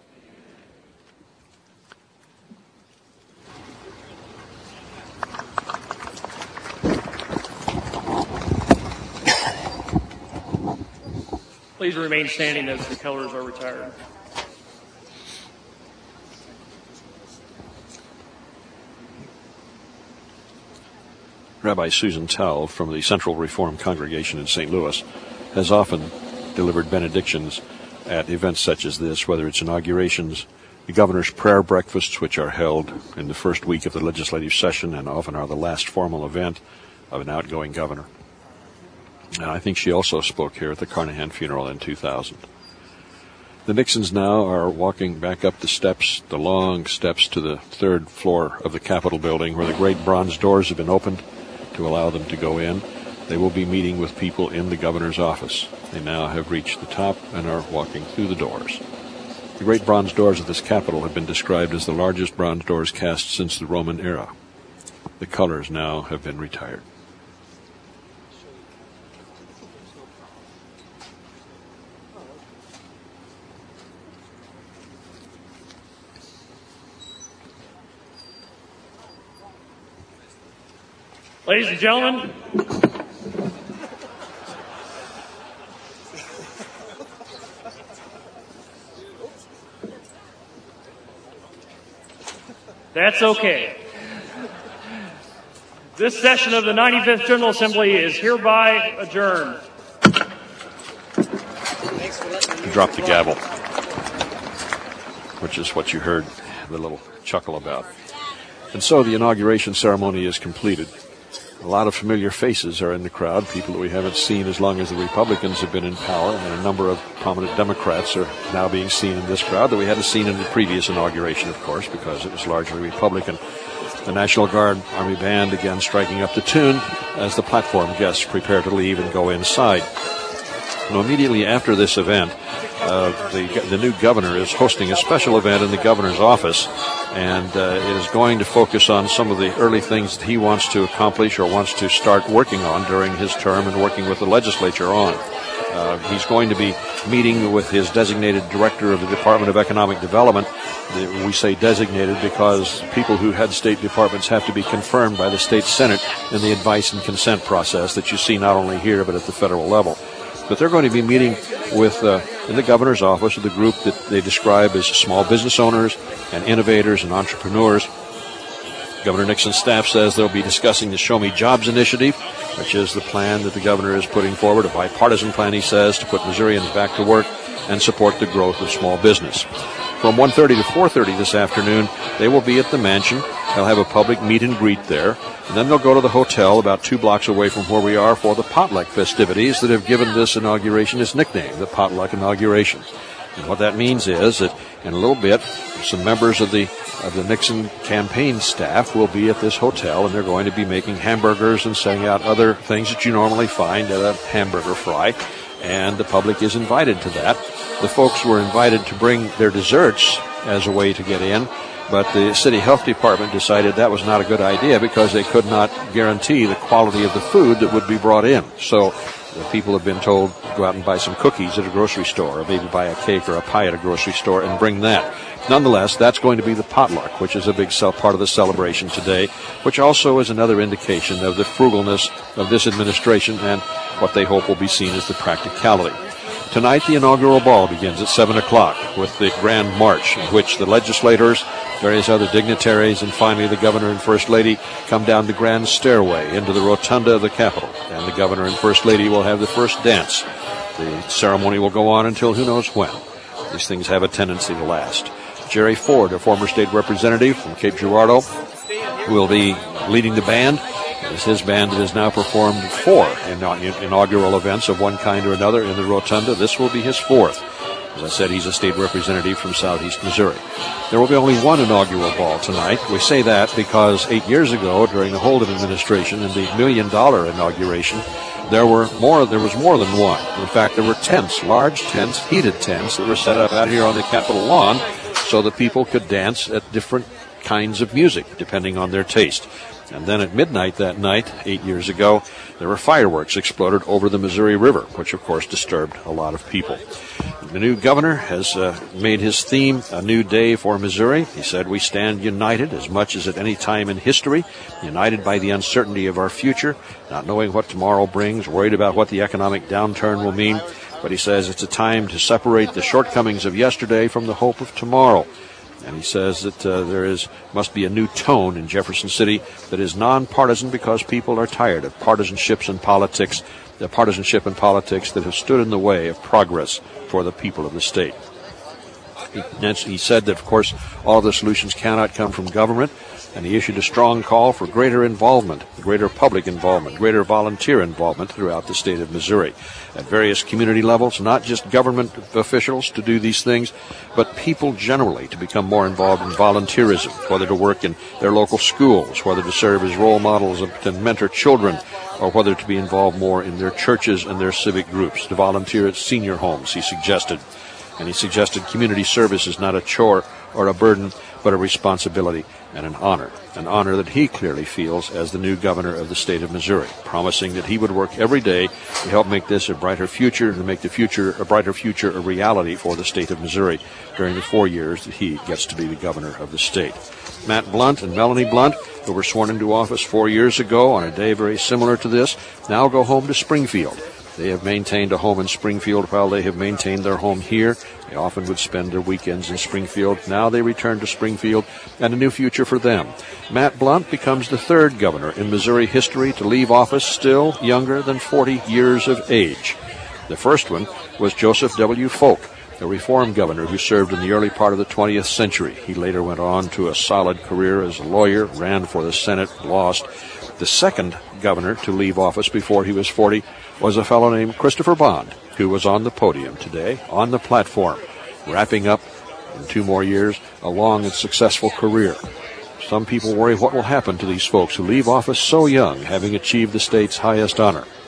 [SPEAKER 12] Please remain standing as the colors are retired.
[SPEAKER 1] Rabbi Susan Towle from the Central Reformed Congregation in Saint Louis has often delivered benedictions at events such as this, whether it's inaugurations, the governor's prayer breakfasts, which are held in the first week of the legislative session and often are the last formal event of an outgoing governor. And I think she also spoke here at the Carnahan funeral in two thousand. The Nixons now are walking back up the steps, the long steps to the third floor of the Capitol building, where the great bronze doors have been opened to allow them to go in. They will be meeting with people in the governor's office. They now have reached the top and are walking through the doors. The great bronze doors of this Capitol have been described as the largest bronze doors cast since the Roman era. The colors now have been retired.
[SPEAKER 12] Ladies and gentlemen, that's okay. This session of the ninety-fifth General Assembly is hereby adjourned.
[SPEAKER 1] Drop the gavel, which is what you heard the little chuckle about. And so the inauguration ceremony is completed. A lot of familiar faces are in the crowd, people that we haven't seen as long as the Republicans have been in power, and a number of prominent Democrats are now being seen in this crowd that we hadn't seen in the previous inauguration, of course, because it was largely Republican. The National Guard Army Band again striking up the tune as the platform guests prepare to leave and go inside. Now, immediately after this event, uh, the, the new governor is hosting a special event in the governor's office, and uh, it is going to focus on some of the early things that he wants to accomplish or wants to start working on during his term and working with the legislature on. Uh, he's going to be meeting with his designated director of the Department of Economic Development. We say designated because people who head state departments have to be confirmed by the state Senate in the advice and consent process that you see not only here but at the federal level. But they're going to be meeting with, uh, in the governor's office, with a group that they describe as small business owners and innovators and entrepreneurs. Governor Nixon's staff says they'll be discussing the Show Me Jobs initiative, which is the plan that the governor is putting forward, a bipartisan plan, he says, to put Missourians back to work and support the growth of small business. From one thirty to four thirty this afternoon, they will be at the mansion. They'll have a public meet and greet there, and then they'll go to the hotel about two blocks away from where we are for the potluck festivities that have given this inauguration its nickname, the potluck inauguration. And what that means is that in a little bit, some members of the of the Nixon campaign staff will be at this hotel, and they're going to be making hamburgers and setting out other things that you normally find at a hamburger fry, and the public is invited to that. The folks were invited to bring their desserts as a way to get in, but the city health department decided that was not a good idea because they could not guarantee the quality of the food that would be brought in. So the people have been told to go out and buy some cookies at a grocery store, or maybe buy a cake or a pie at a grocery store and bring that. Nonetheless, that's going to be the potluck, which is a big part of the celebration today, which also is another indication of the frugalness of this administration and what they hope will be seen as the practicality. Tonight, the inaugural ball begins at seven o'clock with the Grand March, in which the legislators, various other dignitaries, and finally the governor and first lady come down the grand stairway into the rotunda of the Capitol, and the governor and first lady will have the first dance. The ceremony will go on until who knows when. These things have a tendency to last. Jerry Ford, a former state representative from Cape Girardeau, will be leading the band. It's his band that has now performed four inaugural events of one kind or another in the rotunda. This will be his fourth. As I said, he's a state representative from southeast Missouri. There will be only one inaugural ball tonight. We say that because eight years ago, during the Holden administration and the million-dollar inauguration, there were more. There was more than one. In fact, there were tents, large tents, heated tents that were set up out here on the Capitol lawn so that people could dance at different kinds of music, depending on their taste. And then at midnight that night, eight years ago, there were fireworks exploded over the Missouri River, which, of course, disturbed a lot of people. The new governor has uh, made his theme a new day for Missouri. He said, "We stand united as much as at any time in history, united by the uncertainty of our future, not knowing what tomorrow brings, worried about what the economic downturn will mean." But he says it's a time to separate the shortcomings of yesterday from the hope of tomorrow. And he says that uh, there is must be a new tone in Jefferson City that is nonpartisan because people are tired of partisanships and politics, the partisanship and politics that have stood in the way of progress for the people of the state. He, he said that, of course, all of the solutions cannot come from government, and he issued a strong call for greater involvement, greater public involvement, greater volunteer involvement throughout the state of Missouri at various community levels, not just government officials to do these things, but people generally to become more involved in volunteerism, whether to work in their local schools, whether to serve as role models and mentor children, or whether to be involved more in their churches and their civic groups, to volunteer at senior homes, he suggested. And he suggested community service is not a chore or a burden, but a responsibility and an honor, an honor that he clearly feels as the new governor of the state of Missouri, promising that he would work every day to help make this a brighter future, to make the future a brighter future a reality for the state of Missouri during the four years that he gets to be the governor of the state. Matt Blunt and Melanie Blunt, who were sworn into office four years ago on a day very similar to this, now go home to Springfield. They have maintained a home in Springfield while they have maintained their home here. They often would spend their weekends in Springfield. Now they return to Springfield and a new future for them. Matt Blunt becomes the third governor in Missouri history to leave office still younger than forty years of age. The first one was Joseph W. Folk, a reform governor who served in the early part of the twentieth century. He later went on to a solid career as a lawyer, ran for the Senate, lost. The second governor to leave office before he was forty was a fellow named Christopher Bond, who was on the podium today, on the platform, wrapping up in two more years a long and successful career. Some people worry what will happen to these folks who leave office so young, having achieved the state's highest honor.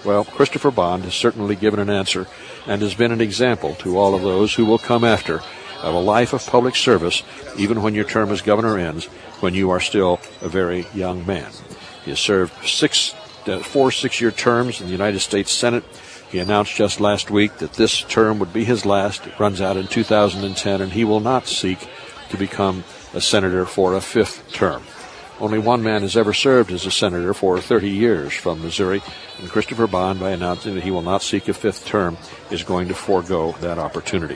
[SPEAKER 1] Well, Christopher Bond has certainly given an answer and has been an example to all of those who will come after of a life of public service, even when your term as governor ends, when you are still a very young man. He has served six, uh, four six-year terms in the United States Senate. He announced just last week that this term would be his last. It runs out in two thousand ten, and he will not seek to become a senator for a fifth term. Only one man has ever served as a senator for thirty years from Missouri, and Christopher Bond, by announcing that he will not seek a fifth term, is going to forego that opportunity.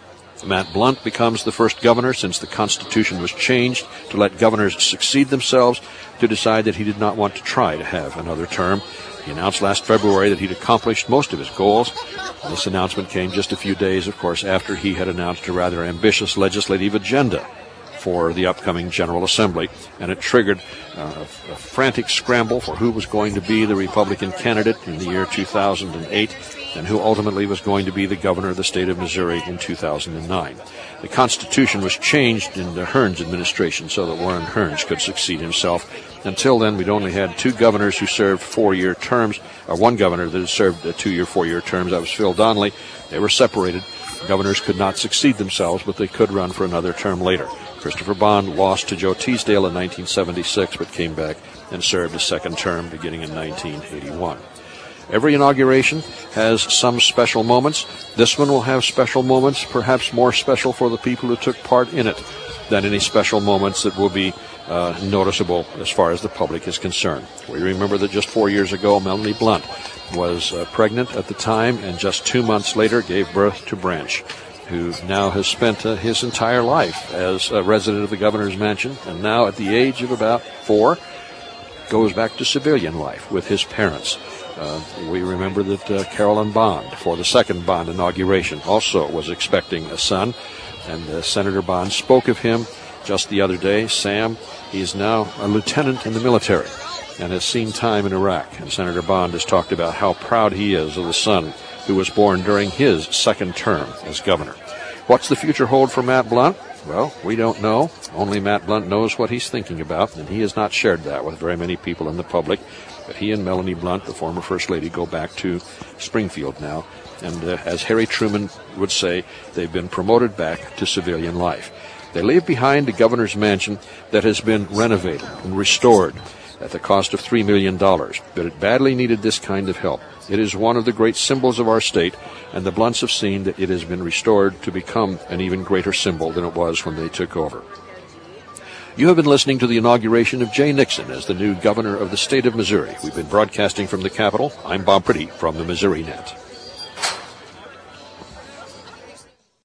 [SPEAKER 1] Matt Blunt becomes the first governor since the Constitution was changed to let governors succeed themselves, to decide that he did not want to try to have another term. He announced last February that he'd accomplished most of his goals. This announcement came just a few days, of course, after he had announced a rather ambitious legislative agenda for the upcoming General Assembly, and it triggered uh, a, a frantic scramble for who was going to be the Republican candidate in the year two thousand eight, and who ultimately was going to be the governor of the state of Missouri in two thousand nine. The Constitution was changed in the Hearns administration so that Warren Hearns could succeed himself. Until then, we'd only had two governors who served four-year terms, or one governor that had served uh, two-year, four-year terms. That was Phil Donnelly. They were separated. Governors could not succeed themselves, but they could run for another term later. Christopher Bond lost to Joe Teasdale in nineteen seventy-six, but came back and served a second term beginning in nineteen eighty-one. Every inauguration has some special moments. This one will have special moments, perhaps more special for the people who took part in it than any special moments that will be uh, noticeable as far as the public is concerned. We remember that just four years ago, Melanie Blunt was uh, pregnant at the time, and just two months later gave birth to Branch, who now has spent uh, his entire life as a resident of the governor's mansion, and now at the age of about four, goes back to civilian life with his parents. Uh, we remember that uh, Carolyn Bond, for the second Bond inauguration, also was expecting a son, and uh, Senator Bond spoke of him just the other day. Sam, he's now a lieutenant in the military and has seen time in Iraq, and Senator Bond has talked about how proud he is of the son who was born during his second term as governor. What's the future hold for Matt Blunt? Well, we don't know. Only Matt Blunt knows what he's thinking about, and he has not shared that with very many people in the public. But he and Melanie Blunt, the former First Lady, go back to Springfield now. And uh, as Harry Truman would say, they've been promoted back to civilian life. They leave behind a governor's mansion that has been renovated and restored at the cost of three million dollars. But it badly needed this kind of help. It is one of the great symbols of our state, and the Blunts have seen that it has been restored to become an even greater symbol than it was when they took over. You have been listening to the inauguration of Jay Nixon as the new governor of the state of Missouri. We've been broadcasting from the Capitol. I'm Bob Priddy from the Missouri Net.